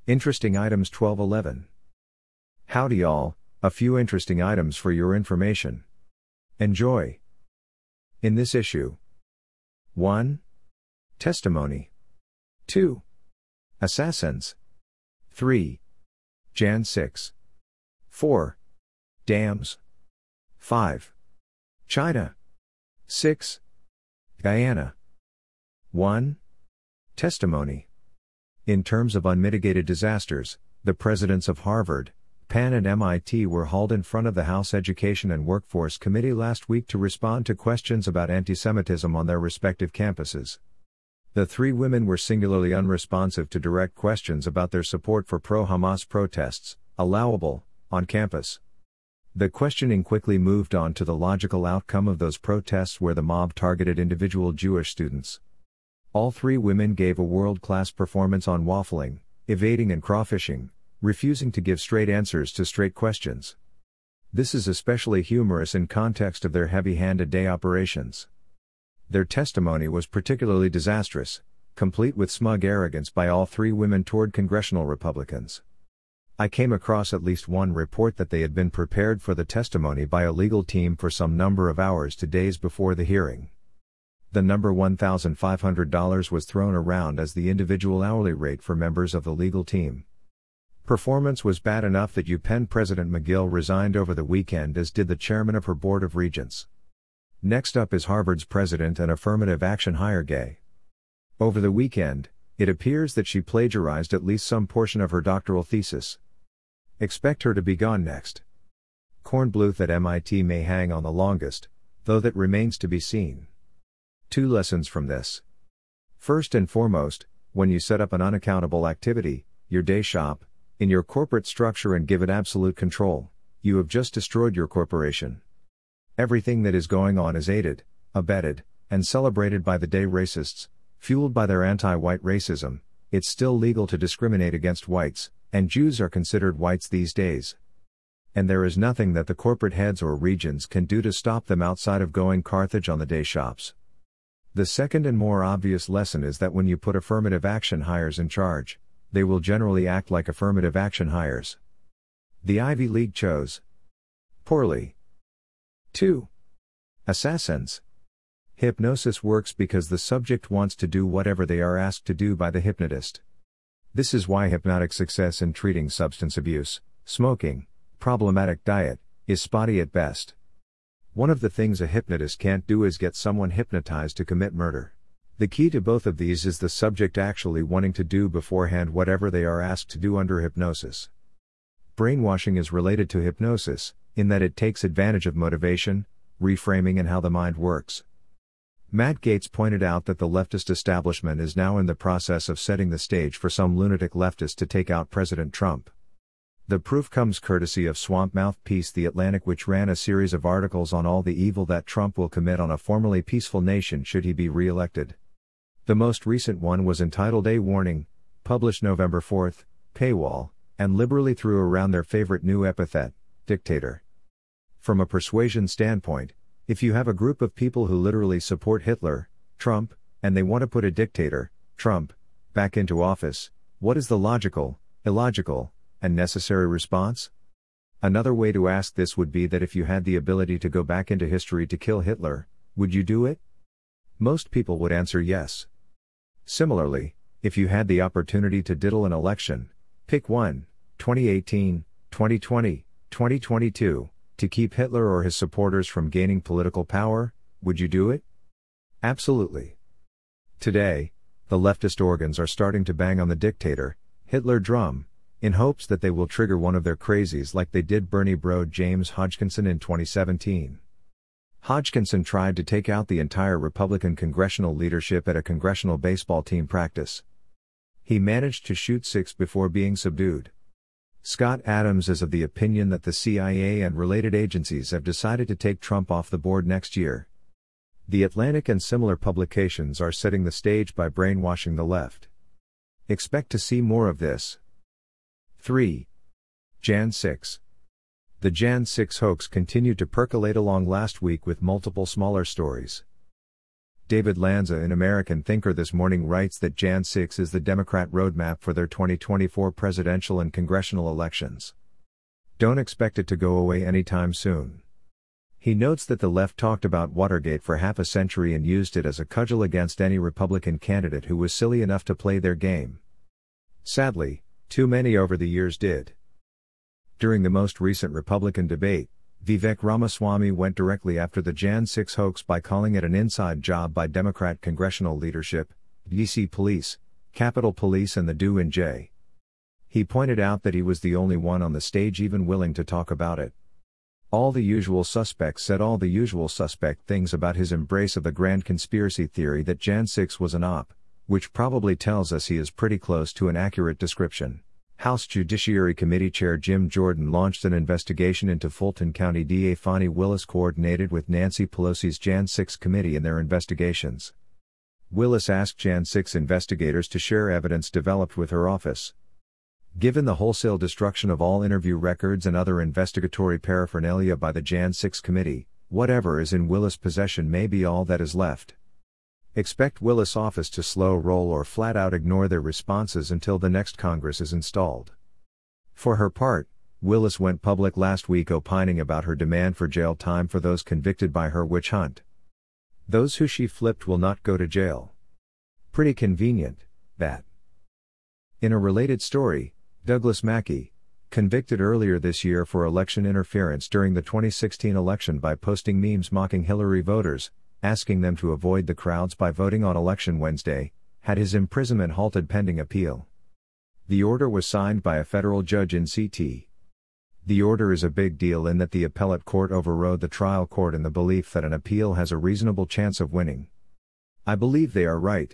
Interesting items 1211. Howdy y'all, a few interesting items for your information. Enjoy. In this issue: 1. Testimony. 2. Assassins. 3. Jan 6. 4. Dams. 5. China. 6. Guyana. 1. Testimony. In terms of unmitigated disasters, the presidents of Harvard, Penn and MIT were hauled in front of the House Education and Workforce Committee last week to respond to questions about anti-Semitism on their respective campuses. The three women were singularly unresponsive to direct questions about their support for pro-Hamas protests, allowable, on campus. The questioning quickly moved on to the logical outcome of those protests where the mob targeted individual Jewish students. All three women gave a world-class performance on waffling, evading and crawfishing, refusing to give straight answers to straight questions. This is especially humorous in context of their heavy-handed day operations. Their testimony was particularly disastrous, complete with smug arrogance by all three women toward congressional Republicans. I came across at least one report that they had been prepared for the testimony by a legal team for some number of hours to days before the hearing. The number $1,500 was thrown around as the individual hourly rate for members of the legal team. Performance was bad enough that UPenn President McGill resigned over the weekend, as did the chairman of her Board of Regents. Next up is Harvard's president and affirmative action hire Gay. Over the weekend, it appears that she plagiarized at least some portion of her doctoral thesis. Expect her to be gone next. Kornbluth at MIT may hang on the longest, though that remains to be seen. 2 lessons from this. First and foremost, when you set up an unaccountable activity, your day shop, in your corporate structure and give it absolute control, you have just destroyed your corporation. Everything that is going on is aided, abetted, and celebrated by the day racists, fueled by their anti-white racism. It's still legal to discriminate against whites, and Jews are considered whites these days. And there is nothing that the corporate heads or regions can do to stop them outside of going Carthage on the day shops. The second and more obvious lesson is that when you put affirmative action hires in charge, they will generally act like affirmative action hires. The Ivy League chose poorly. 2. Assassins. Hypnosis works because the subject wants to do whatever they are asked to do by the hypnotist. This is why hypnotic success in treating substance abuse, smoking, problematic diet, is spotty at best. One of the things a hypnotist can't do is get someone hypnotized to commit murder. The key to both of these is the subject actually wanting to do beforehand whatever they are asked to do under hypnosis. Brainwashing is related to hypnosis, in that it takes advantage of motivation, reframing, and how the mind works. Matt Gaetz pointed out that the leftist establishment is now in the process of setting the stage for some lunatic leftist to take out President Trump. The proof comes courtesy of swamp mouthpiece The Atlantic, which ran a series of articles on all the evil that Trump will commit on a formerly peaceful nation should he be re-elected. The most recent one was entitled A Warning, published November 4, paywall, and liberally threw around their favorite new epithet, dictator. From a persuasion standpoint, if you have a group of people who literally support Hitler, Trump, and they want to put a dictator, Trump, back into office, what is the logical, illogical, and necessary response? Another way to ask this would be that if you had the ability to go back into history to kill Hitler, would you do it? Most people would answer yes. Similarly, if you had the opportunity to diddle an election, pick one, 2018, 2020, 2022, to keep Hitler or his supporters from gaining political power, would you do it? Absolutely. Today, the leftist organs are starting to bang on the dictator, Hitler drum, in hopes that they will trigger one of their crazies like they did Bernie bro James Hodgkinson in 2017. Hodgkinson tried to take out the entire Republican congressional leadership at a congressional baseball team practice. He managed to shoot 6 before being subdued. Scott Adams is of the opinion that the CIA and related agencies have decided to take Trump off the board next year. The Atlantic and similar publications are setting the stage by brainwashing the left. Expect to see more of this. 3. Jan 6. The Jan 6 hoax continued to percolate along last week with multiple smaller stories. David Lanza in American Thinker this morning writes that Jan 6 is the Democrat roadmap for their 2024 presidential and congressional elections. Don't expect it to go away anytime soon. He notes that the left talked about Watergate for half a century and used it as a cudgel against any Republican candidate who was silly enough to play their game. Sadly, too many over the years did. During the most recent Republican debate, Vivek Ramaswamy went directly after the Jan 6 hoax by calling it an inside job by Democrat congressional leadership, DC Police, Capitol Police and the DOJ. He pointed out that he was the only one on the stage even willing to talk about it. All the usual suspects said all the usual suspect things about his embrace of the grand conspiracy theory that Jan 6 was an op, which probably tells us he is pretty close to an accurate description. House Judiciary Committee Chair Jim Jordan launched an investigation into Fulton County DA Fani Willis coordinated with Nancy Pelosi's Jan 6 committee in their investigations. Willis asked Jan 6 investigators to share evidence developed with her office. Given the wholesale destruction of all interview records and other investigatory paraphernalia by the Jan 6 committee, whatever is in Willis' possession may be all that is left. Expect Willis' office to slow roll or flat out ignore their responses until the next Congress is installed. For her part, Willis went public last week opining about her demand for jail time for those convicted by her witch hunt. Those who she flipped will not go to jail. Pretty convenient, that. In a related story, Douglas Mackey, convicted earlier this year for election interference during the 2016 election by posting memes mocking Hillary voters, asking them to avoid the crowds by voting on Election Wednesday, had his imprisonment halted pending appeal. The order was signed by a federal judge in CT. The order is a big deal in that the appellate court overrode the trial court in the belief that an appeal has a reasonable chance of winning. I believe they are right.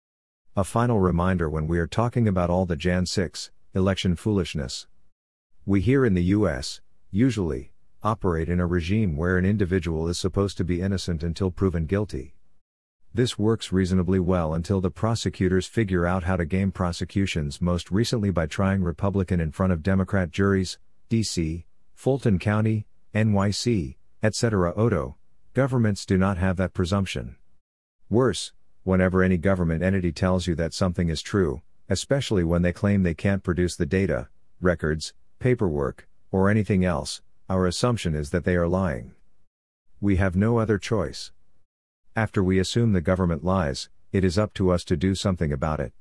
A final reminder when we are talking about all the Jan 6 election foolishness. We here in the U.S., usually, operate in a regime where an individual is supposed to be innocent until proven guilty. This works reasonably well until the prosecutors figure out how to game prosecutions, most recently by trying Republican in front of Democrat juries, D.C., Fulton County, NYC, etc. Odo, governments do not have that presumption. Worse, whenever any government entity tells you that something is true, especially when they claim they can't produce the data, records, paperwork, or anything else, our assumption is that they are lying. We have no other choice. After we assume the government lies, it is up to us to do something about it.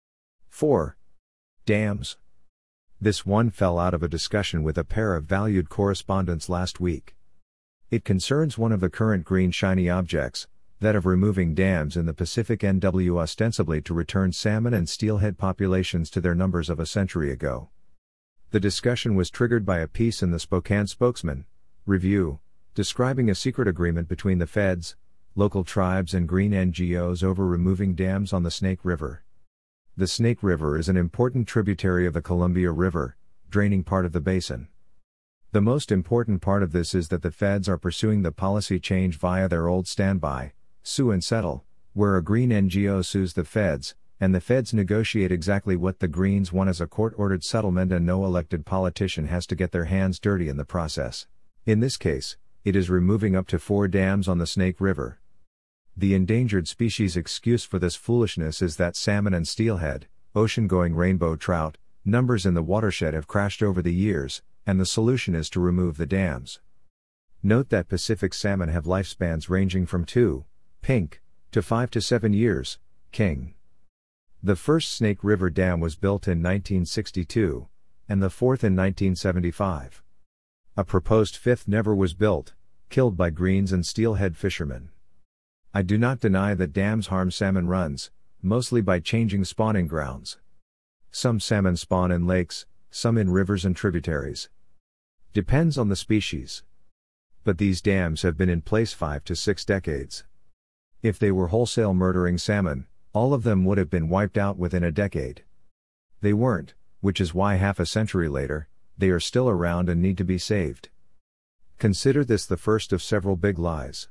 4. Dams. This one fell out of a discussion with a pair of valued correspondents last week. It concerns one of the current green shiny objects, that of removing dams in the Pacific NW ostensibly to return salmon and steelhead populations to their numbers of a century ago. The discussion was triggered by a piece in the Spokane Spokesman Review, describing a secret agreement between the feds, local tribes and green NGOs over removing dams on the Snake River. The Snake River is an important tributary of the Columbia River, draining part of the basin. The most important part of this is that the feds are pursuing the policy change via their old standby, sue and settle, where a green NGO sues the feds, and the feds negotiate exactly what the Greens want as a court-ordered settlement, and no elected politician has to get their hands dirty in the process. In this case, it is removing up to 4 dams on the Snake River. The endangered species excuse for this foolishness is that salmon and steelhead, ocean-going rainbow trout, numbers in the watershed have crashed over the years, and the solution is to remove the dams. Note that Pacific salmon have lifespans ranging from 2, pink, to 5 to 7 years, king. The first Snake River Dam was built in 1962, and the fourth in 1975. A proposed fifth never was built, killed by greens and steelhead fishermen. I do not deny that dams harm salmon runs, mostly by changing spawning grounds. Some salmon spawn in lakes, some in rivers and tributaries. Depends on the species. But these dams have been in place 5 to 6 decades. If they were wholesale murdering salmon, all of them would have been wiped out within a decade. They weren't, which is why half a century later, they are still around and need to be saved. Consider this the first of several big lies.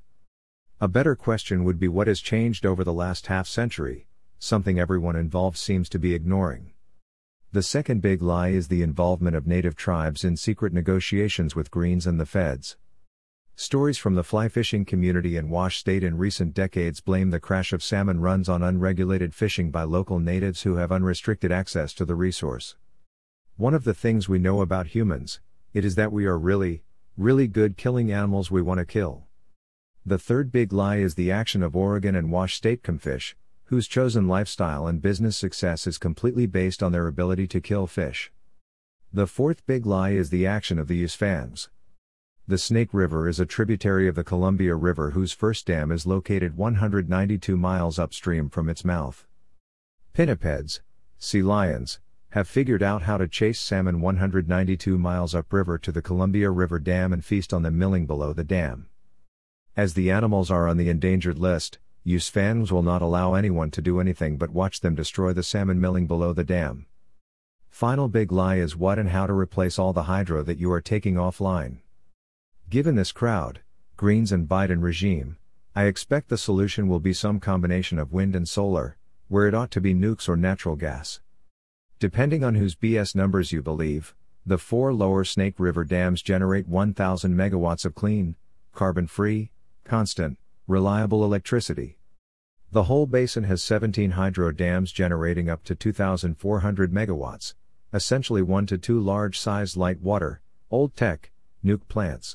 A better question would be what has changed over the last half century, something everyone involved seems to be ignoring. The second big lie is the involvement of native tribes in secret negotiations with Greens and the feds. Stories from the fly fishing community in Wash State in recent decades blame the crash of salmon runs on unregulated fishing by local natives who have unrestricted access to the resource. One of the things we know about humans, it is that we are really, really good killing animals we want to kill. The third big lie is the action of Oregon and Wash State comfish, whose chosen lifestyle and business success is completely based on their ability to kill fish. The fourth big lie is the action of the USFAMs. The Snake River is a tributary of the Columbia River whose first dam is located 192 miles upstream from its mouth. Pinnipeds, sea lions, have figured out how to chase salmon 192 miles upriver to the Columbia River Dam and feast on them milling below the dam. As the animals are on the endangered list, USFAMs will not allow anyone to do anything but watch them destroy the salmon milling below the dam. Final big lie is what and how to replace all the hydro that you are taking offline. Given this crowd, Greens and Biden regime, I expect the solution will be some combination of wind and solar, where it ought to be nukes or natural gas. Depending on whose BS numbers you believe, the 4 lower Snake River dams generate 1,000 megawatts of clean, carbon-free, constant, reliable electricity. The whole basin has 17 hydro dams generating up to 2,400 megawatts, essentially 1 to 2 large-sized light water, old tech, nuke plants.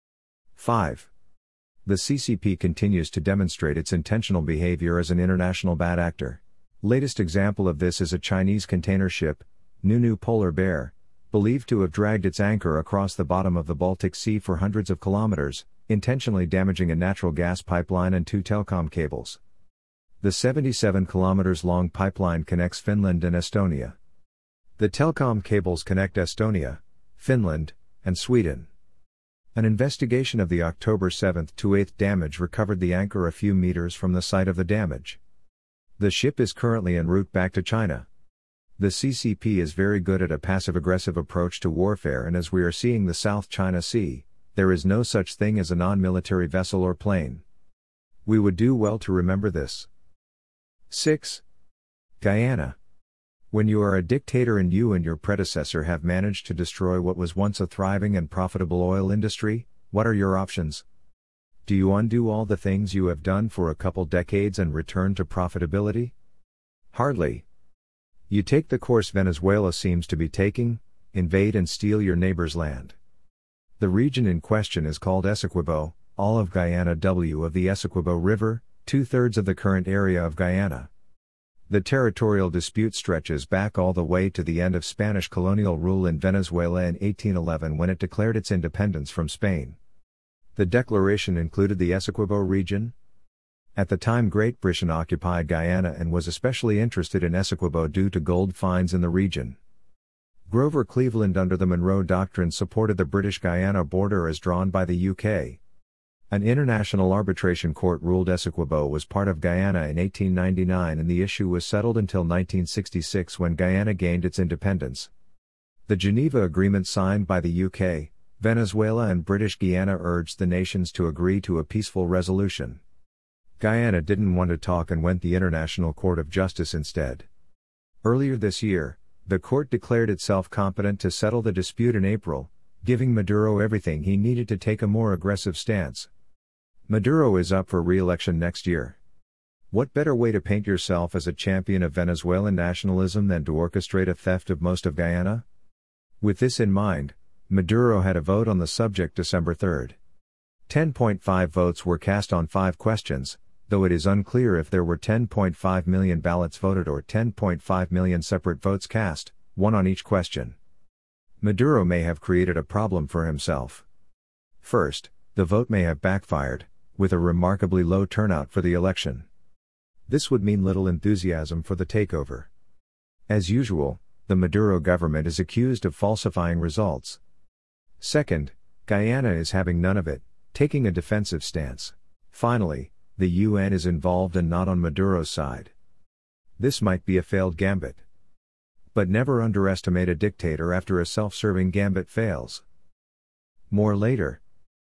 5. The CCP continues to demonstrate its intentional behavior as an international bad actor. Latest example of this is a Chinese container ship, Nunu Polar Bear, believed to have dragged its anchor across the bottom of the Baltic Sea for hundreds of kilometers, intentionally damaging a natural gas pipeline and 2 telecom cables. The 77 kilometers long pipeline connects Finland and Estonia. The telecom cables connect Estonia, Finland, and Sweden. An investigation of the October 7 to 8 damage recovered the anchor a few meters from the site of the damage. The ship is currently en route back to China. The CCP is very good at a passive-aggressive approach to warfare, and as we are seeing the South China Sea, there is no such thing as a non-military vessel or plane. We would do well to remember this. 6. Guyana. When you are a dictator and you and your predecessor have managed to destroy what was once a thriving and profitable oil industry, what are your options? Do you undo all the things you have done for a couple decades and return to profitability? Hardly. You take the course Venezuela seems to be taking, invade and steal your neighbor's land. The region in question is called Essequibo, all of Guyana W of the Essequibo River, 2/3 of the current area of Guyana. The territorial dispute stretches back all the way to the end of Spanish colonial rule in Venezuela in 1811 when it declared its independence from Spain. The declaration included the Essequibo region. At the time Great Britain occupied Guyana and was especially interested in Essequibo due to gold finds in the region. Grover Cleveland under the Monroe Doctrine supported the British Guyana border as drawn by the UK. An international arbitration court ruled Essequibo was part of Guyana in 1899 and the issue was settled until 1966 when Guyana gained its independence. The Geneva Agreement signed by the UK, Venezuela and British Guiana urged the nations to agree to a peaceful resolution. Guyana didn't want to talk and went the International Court of Justice instead. Earlier this year, the court declared itself competent to settle the dispute in April, giving Maduro everything he needed to take a more aggressive stance. Maduro is up for re-election next year. What better way to paint yourself as a champion of Venezuelan nationalism than to orchestrate a theft of most of Guyana? With this in mind, Maduro had a vote on the subject December 3. 10.5 votes were cast on 5 questions, though it is unclear if there were 10.5 million ballots voted or 10.5 million separate votes cast, one on each question. Maduro may have created a problem for himself. First, the vote may have backfired, with a remarkably low turnout for the election. This would mean little enthusiasm for the takeover. As usual, the Maduro government is accused of falsifying results. Second, Guyana is having none of it, taking a defensive stance. Finally, the UN is involved and not on Maduro's side. This might be a failed gambit. But never underestimate a dictator after a self-serving gambit fails. More later.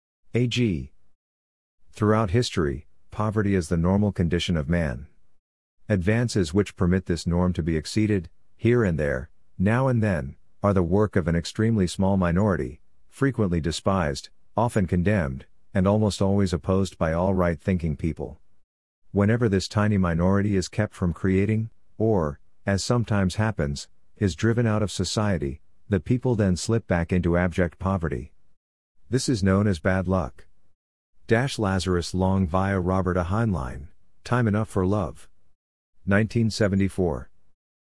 AG. Throughout history, poverty is the normal condition of man. Advances which permit this norm to be exceeded, here and there, now and then, are the work of an extremely small minority, frequently despised, often condemned, and almost always opposed by all right-thinking people. Whenever this tiny minority is kept from creating, or, as sometimes happens, is driven out of society, the people then slip back into abject poverty. This is known as bad luck. Lazarus Long via Robert A. Heinlein, Time Enough for Love. 1974.